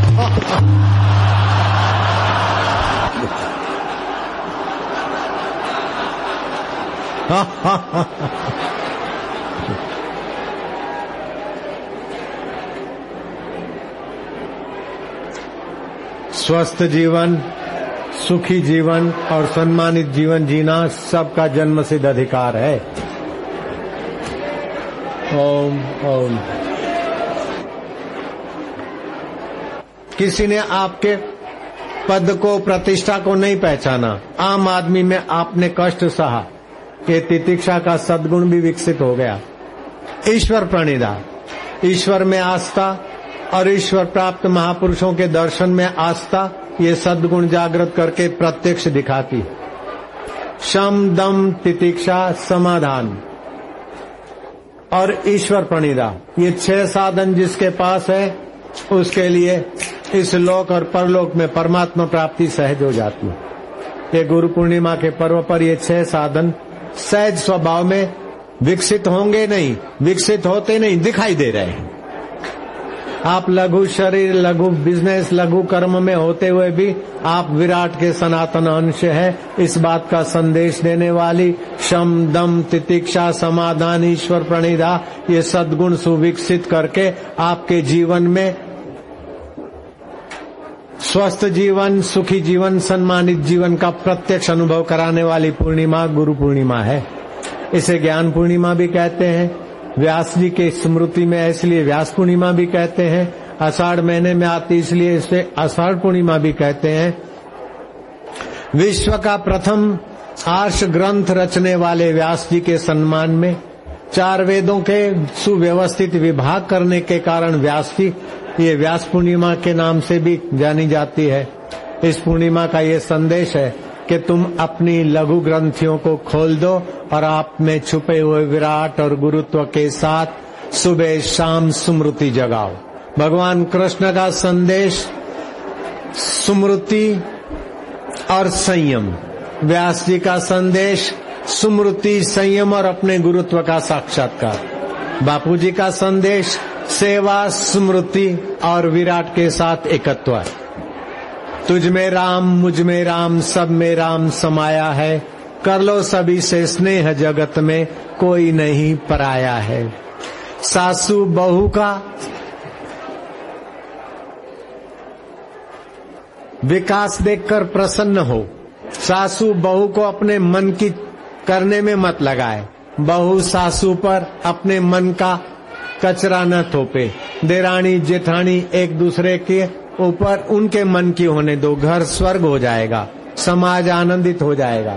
स्वस्थ जीवन, सुखी जीवन और सम्मानित जीवन जीना सबका जन्मसिद्ध अधिकार है। ओम ओम। किसी ने आपके पद को, प्रतिष्ठा को नहीं पहचाना। आम आदमी में आपने कष्ट सहा, ये तितिक्षा का सद्गुण भी विकसित हो गया। ईश्वर प्रणिधा, ईश्वर में आस्था और ईश्वर प्राप्त महापुरुषों के दर्शन में आस्था, ये सद्गुण जागृत करके प्रत्यक्ष दिखाती। शम, दम, तितिक्षा, समाधान और ईश्वर प्रणिधा, ये 6 साधन जिसके पास है उसके लिए इस लोक और परलोक में परमात्मा प्राप्ति सहज हो जाती है। ये गुरु पूर्णिमा के पर्व पर ये 6 साधन सहज स्वभाव में विकसित होंगे नहीं, विकसित होते नहीं, दिखाई दे रहे हैं। आप लघु शरीर, लघु बिजनेस, लघु कर्म में होते हुए भी आप विराट के सनातन अंश है। इस बात का संदेश देने वाली शम, दम, तितिक्षा, समाधान, ईश्वर प्रणिधा, ये सद्गुण सुविकसित करके आपके जीवन में स्वस्थ जीवन, सुखी जीवन, सम्मानित जीवन का प्रत्यक्ष अनुभव कराने वाली पूर्णिमा गुरु पूर्णिमा है। इसे ज्ञान पूर्णिमा भी कहते हैं। व्यास जी के स्मृति में इसलिए व्यास पूर्णिमा भी कहते हैं। आषाढ़ महीने में आती इसलिए इसे आषाढ़ पूर्णिमा भी कहते हैं। विश्व का प्रथम आर्ष ग्रंथ रचने वाले व्यास जी के सम्मान में 4 वेदों के सुव्यवस्थित विभाग करने के कारण व्यास जी ये व्यास पूर्णिमा के नाम से भी जानी जाती है। इस पूर्णिमा का ये संदेश है कि तुम अपनी लघु ग्रंथियों को खोल दो और आप में छुपे हुए विराट और गुरुत्व के साथ सुबह शाम स्मृति जगाओ। भगवान कृष्ण का संदेश स्मृति और संयम, व्यास जी का संदेश स्मृति, संयम और अपने गुरुत्व का साक्षात्कार, बापूजी का संदेश सेवा, स्मृति और विराट के साथ एकत्व। तुझ में राम, मुझ में राम, सब में राम समाया है, कर लो सभी से स्नेह, जगत में कोई नहीं पराया है। सासू बहू का विकास देखकर प्रसन्न हो। सासू बहू को अपने मन की करने में मत लगाए। बहू सासू पर अपने मन का कचरा न थोपे। देरानी जेठानी एक दूसरे के ऊपर उनके मन की होने दो। घर स्वर्ग हो जाएगा, समाज आनंदित हो जाएगा।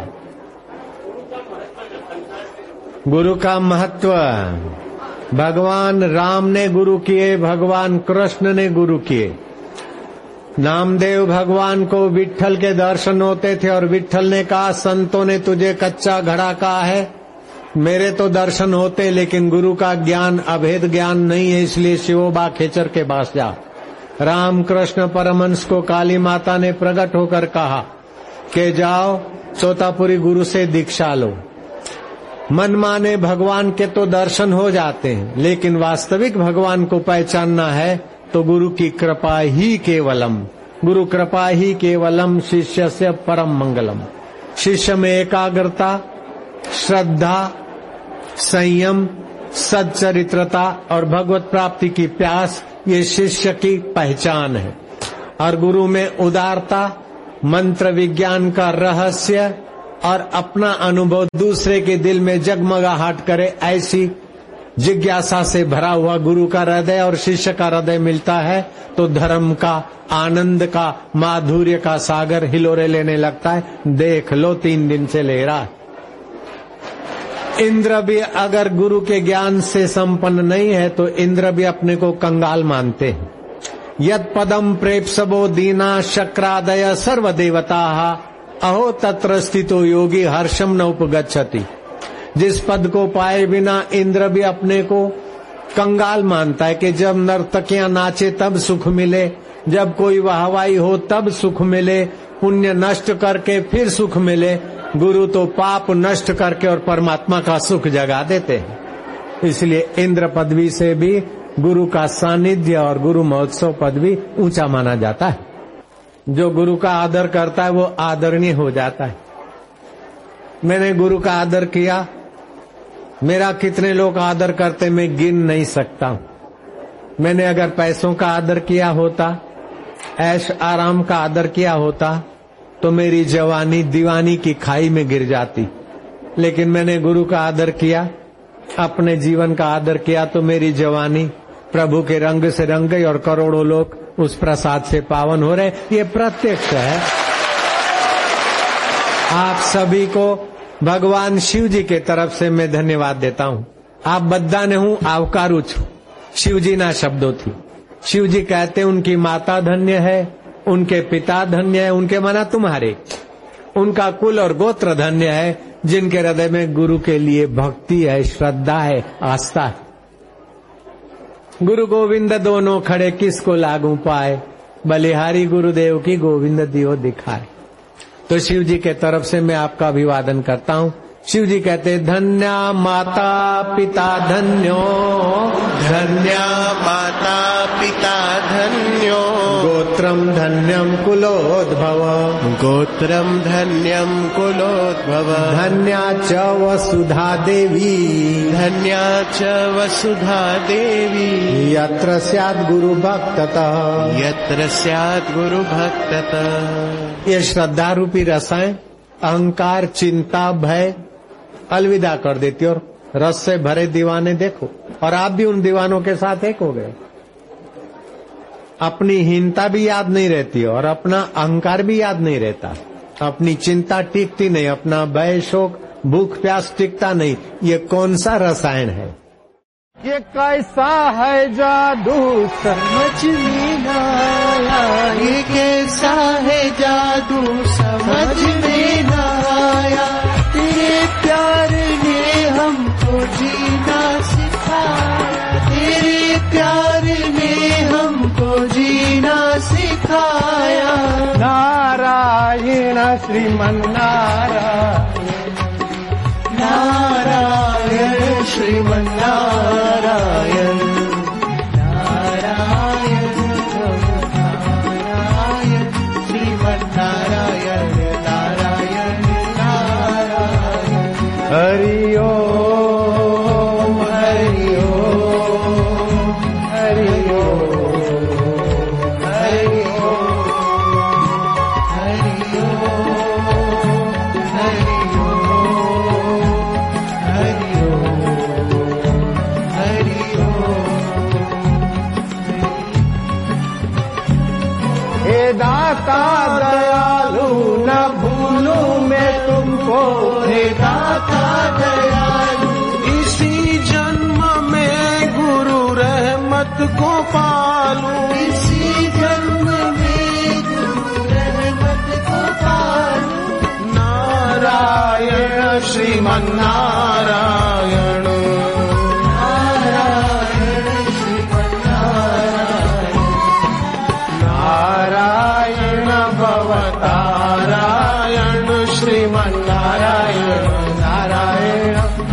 गुरु का महत्व, भगवान राम ने गुरु किए, भगवान कृष्ण ने गुरु किए। नामदेव भगवान को विट्ठल के दर्शन होते थे और विट्ठल ने कहा, संतों ने तुझे कच्चा घड़ा कहा है, मेरे तो दर्शन होते, लेकिन गुरु का ज्ञान अभेद ज्ञान नहीं है, इसलिए शिवोबा खेचर के पास जा। राम कृष्ण परमहंस को काली माता ने प्रकट होकर कहा कि जाओ सोतापुरी गुरु से दीक्षा लो। मन माने भगवान के तो दर्शन हो जाते हैं, लेकिन वास्तविक भगवान को पहचानना है तो गुरु की कृपा ही केवलम, गुरु कृपा ही केवलम शिष्य से परम मंगलम। शिष्य में एकाग्रता, श्रद्धा, संयम, सच्चरित्रता और भगवत प्राप्ति की प्यास, ये शिष्य की पहचान है। और गुरु में उदारता, मंत्र विज्ञान का रहस्य और अपना अनुभव दूसरे के दिल में जगमगाहट करे, ऐसी जिज्ञासा से भरा हुआ गुरु का हृदय और शिष्य का हृदय मिलता है तो धर्म का, आनंद का, माधुर्य का सागर हिलोरे लेने लगता है। देख लो 3 दिन से ले रहा है। इंद्र भी अगर गुरु के ज्ञान से संपन्न नहीं है तो इंद्र भी अपने को कंगाल मानते हैं। यद पदम प्रेप्सवो दीना शक्रादय सर्वदेवता अहो तत्र स्थितो योगी हर्षम न उपगच्छति। जिस पद को पाए बिना इंद्र भी अपने को कंगाल मानता है कि जब नर्तकियां नाचे तब सुख मिले, जब कोई वाहवाही हो तब सुख मिले, पुण्य नष्ट करके फिर सुख मिले। गुरु तो पाप नष्ट करके और परमात्मा का सुख जगा देते हैं। इसलिए इंद्र पदवी से भी गुरु का सानिध्य और गुरु महोत्सव पदवी ऊंचा माना जाता है। जो गुरु का आदर करता है वो आदरणीय हो जाता है। मैंने गुरु का आदर किया, मेरा कितने लोग आदर करते मैं गिन नहीं सकता हूं। मैंने अगर पैसों का आदर किया होता, ऐश आराम का आदर किया होता तो मेरी जवानी दीवानी की खाई में गिर जाती। लेकिन मैंने गुरु का आदर किया, अपने जीवन का आदर किया तो मेरी जवानी प्रभु के रंग से रंग गई और करोड़ों लोग उस प्रसाद से पावन हो रहे। ये प्रत्यक्ष है। आप सभी को भगवान शिव जी के तरफ से मैं धन्यवाद देता हूँ। आप बद्दाने हूँ आवकारू छू, शिव जी ना शब्दों थी। शिव जी कहते उनकी माता धन्य है, उनके पिता धन्य है, उनके मना तुम्हारे, उनका कुल और गोत्र धन्य है, जिनके हृदय में गुरु के लिए भक्ति है, श्रद्धा है, आस्था है। गुरु गोविंद दोनों खड़े किसको लागू पाए, बलिहारी गुरुदेव की गोविंद दियो दिखाए। तो शिव जी के तरफ से मैं आपका अभिवादन करता हूँ। शिव जी कहते धन्या माता पिता धन्यो, धन्या माता पिता धन्यो, गोत्रम धन्यम कुलोद्भव, गोत्रम धन्यम कुलोद्भव, धन्या च वसुधा देवी, धन्या च वसुधा देवी, यत्र स्यात् गुरु भक्ततः, यत्र स्यात् गुरु भक्ततः। ये श्रद्धा रूपी रसायन अहंकार, चिंता, भय अलविदा कर देती और रस से भरे दीवाने देखो। और आप भी उन दीवानों के साथ एक हो गए। अपनी हीनता भी याद नहीं रहती और अपना अहंकार भी याद नहीं रहता, अपनी चिंता टिकती नहीं, अपना भय शोक भूख प्यास टिकता नहीं। ये कौन सा रसायन है? ये कैसा है जादू समझ में न आया, ये कैसा है जादू समझ में न आया। तेरे प्यार ने हमको जीना सिखाया, तेरे प्यार ने हमको जीना सिखाया। नारायण श्रीमन नारायण, नारायण श्रीमन नारायण, नारायण नारायण श्रीमन नारायण, नारायण नारायण। हरि ओम हरि ओम हरि ओम हरि ओम हरि ओम हरि ओम हरि ओम। हे दाता दयालु न भूलूं मैं तुमको, हे दाता दयालु इसी जन्म में गुरु रहमत को पालूं, इसी जन्म में गुरु रहमत को पालूं। नारायण श्रीमन नारायण, नारायण श्रीमन नारायण, नारायण भवतारायण श्रीमन नारायण, नारायण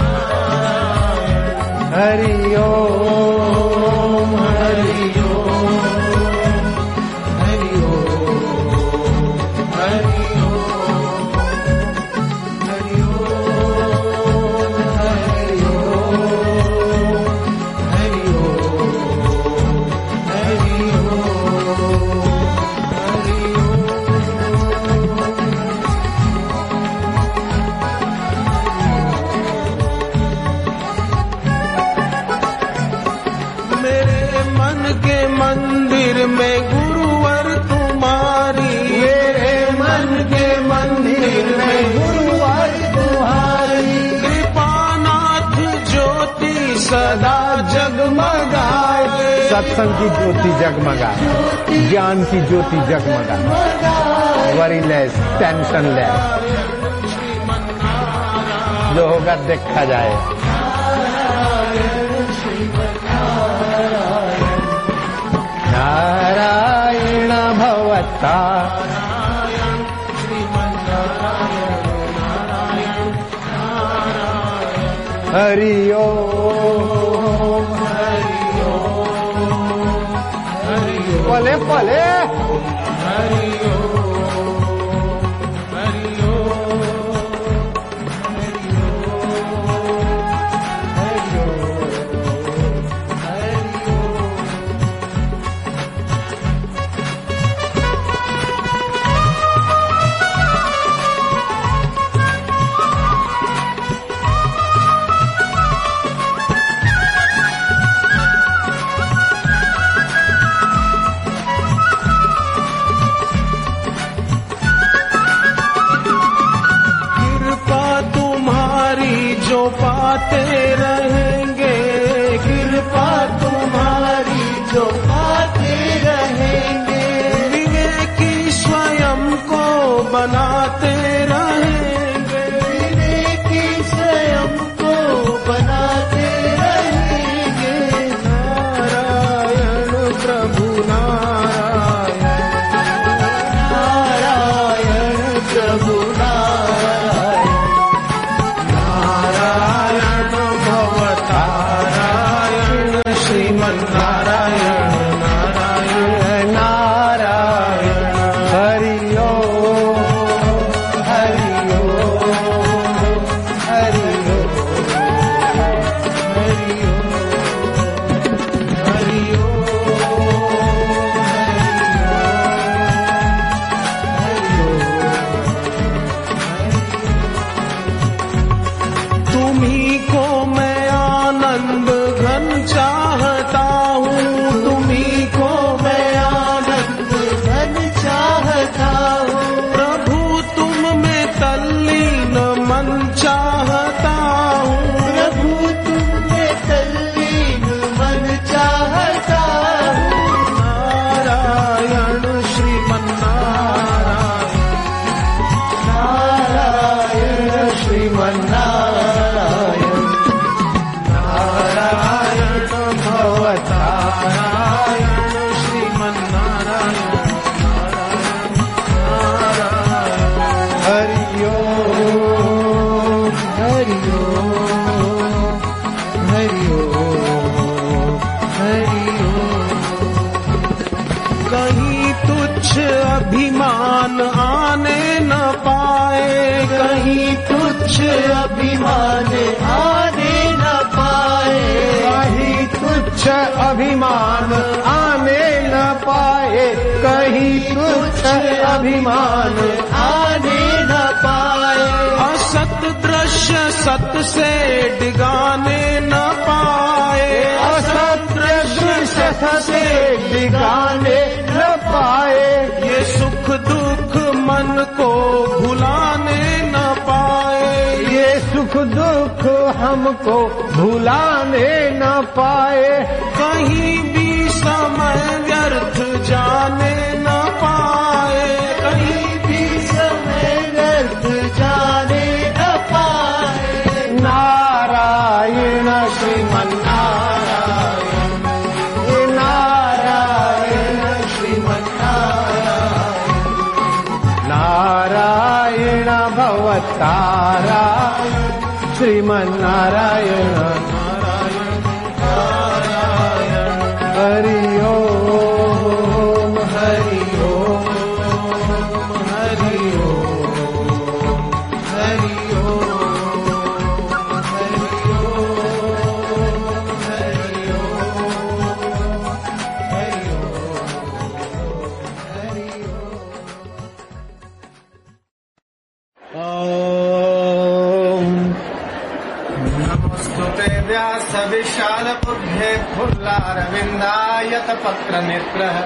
हरि ओम हरि ओम हरि ओम हरि ओम हरि ओम हरि ओम हरि ओम हरि ओम हरि मेरे मन के मंदिर में गुरुवर तुम्हारी, मेरे मन के मंदिर में गुरुवर तुम्हारी। कृपानाथ ज्योति सदा जगमगाए, सत्संग की ज्योति जगमगाए, ज्ञान की ज्योति जगमगाए। वरीलेस, टेंशन लेस, जो होगा देखा जाए। नारायण भवता हरि ओम हरि ओम हरि ओम पले पले हरि ओम हरि ओम हरि ओम हरि ओम हरि ओम। जो पाते रहेंगे, कृपा तुम्हारी जो पाते रहेंगे। विवेकी स्वयं को बनाते रहेंगे, विवेकी स्वयं को बनाते रहेंगे। नारायण प्रभु नारायण, नारायण प्रभु नारायण, नारायण भवतारायण श्रीमन नारायण, नारायण श्रीमन नारायण हरि ओम हरि ओम हरि ओम हरि ओम। कहीं तुच्छ अभिमान आने न पाए, कहीं तुच्छ अभिमान आने न पाए, कहीं तुच्छ अभिमान आने न पाए, कहीं तुच्छ अभिमान आने न पाए। असत दृश्य सत से डिगाने न पाए, असत दृश्य सत से डिगाने न पाए, ये सुख दुख मन को भुलाने न पाए, ये सुख दुख हमको भुलाने न पाए। कहीं भी समय व्यर्थ जाने न पाए, कहीं भी समय व्यर्थ जाने न पाए। नारायण श्रीमन नारायण, नारायण श्रीमन नारायण भवतारा श्रीमन नारायण हरि ओम हरि ओम हरि ओम हरि ओम हरि ओम हरि ओम। नमोस्तुते व्यास विशाल बुद्धे फुल्लारविन्दायत पत्र नेत्रः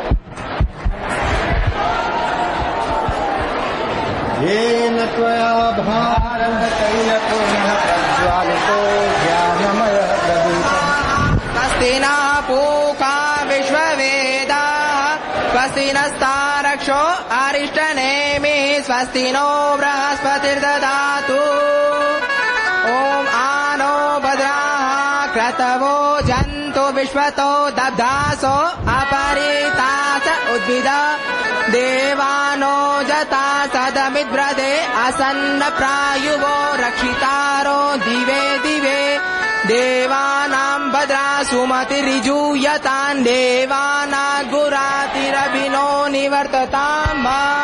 येन त्वया भारतैलतो नः प्रज्वालितो ज्ञानमय प्रदीपः। स्वस्ति न पूषा विश्ववेदाः स्वस्ति नस्तारक्षो अरिष्टनेमिः स्वस्ति नो बृहस्पतिर्दधातु। ॐ आनो भद्राः क्रतवो जन्तु विश्वतो दब्धासो अपरितास उद्भिद देवानो जता सदमिद्ब्रदे असन्न प्रायुवो रक्षितारो दिवे दिवे देवानां भद्रा सुमतिरिजूयतान् देवानागुरातिरभिनो निवर्तताम्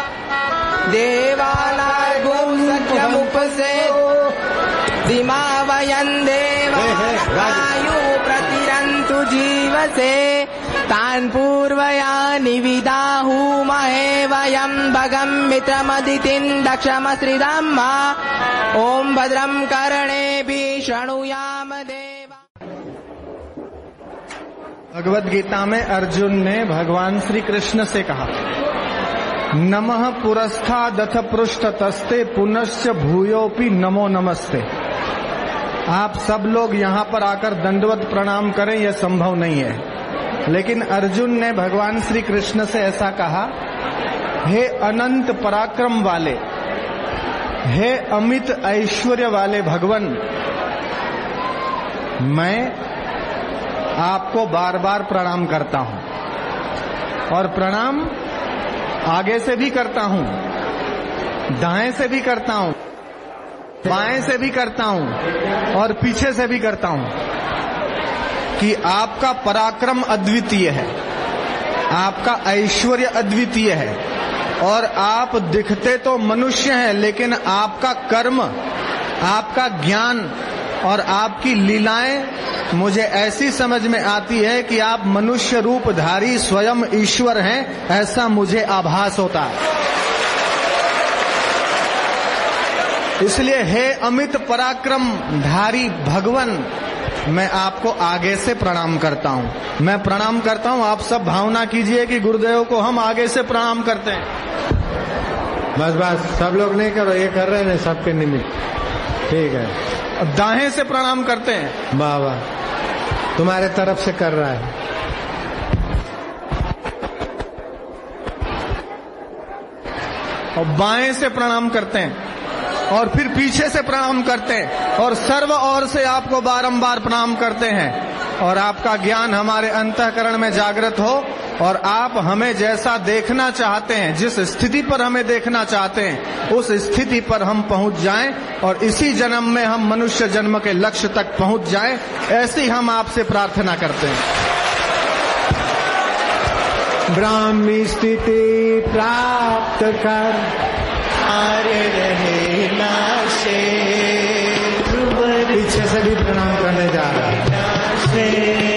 देवानागुंसख्यमुपसे दिमा वयं देवायु प्रतिरन्तु जीवसे तान् पूर्वयानि विदाहुमहे वयं भगं मित्रमदितिं दक्षमश्रिदम् ॐ भद्रं कर्णेभिः शृणुयाम देवा। भगवद गीता में अर्जुन ने भगवान श्री कृष्ण से कहा, नमः पुरस्तादथ पृष्ठतस्ते पुनश्च भूयोपि नमो नमस्ते। आप सब लोग यहाँ पर आकर दंडवत प्रणाम करें, यह संभव नहीं है, लेकिन अर्जुन ने भगवान श्री कृष्ण से ऐसा कहा, हे अनंत पराक्रम वाले, हे अमित ऐश्वर्य वाले भगवान, मैं आपको बार बार प्रणाम करता हूं और प्रणाम आगे से भी करता हूं, दाएं से भी करता हूं, बाएं से भी करता हूं और पीछे से भी करता हूं कि आपका पराक्रम अद्वितीय है, आपका ऐश्वर्य अद्वितीय है और आप दिखते तो मनुष्य हैं, लेकिन आपका कर्म, आपका ज्ञान और आपकी लीलाएं मुझे ऐसी समझ में आती है कि आप मनुष्य रूपधारी स्वयं ईश्वर हैं, ऐसा मुझे आभास होता है। इसलिए हे अमित पराक्रम धारी भगवान, मैं आपको आगे से प्रणाम करता हूं। मैं प्रणाम करता हूं, आप सब भावना कीजिए कि गुरुदेव को हम आगे से प्रणाम करते हैं। बस बस सब लोग नहीं करो, ये कर रहे हैं सबके निमित्त, ठीक है। दाएं से प्रणाम करते हैं, वाह वाह, तुम्हारे तरफ से कर रहा है। और बाएं से प्रणाम करते हैं और फिर पीछे से प्रणाम करते हैं और सर्व ओर से आपको बारंबार प्रणाम करते हैं। और आपका ज्ञान हमारे अंतःकरण में जागृत हो और आप हमें जैसा देखना चाहते हैं, जिस स्थिति पर हमें देखना चाहते हैं, उस स्थिति पर हम पहुंच जाएं और इसी जन्म में हम मनुष्य जन्म के लक्ष्य तक पहुंच जाएं, ऐसी हम आपसे प्रार्थना करते हैं। ब्राह्मी स्थिति प्राप्त कर आर्य रहे नाशे, पीछे से भी प्रणाम करने जा रहा है।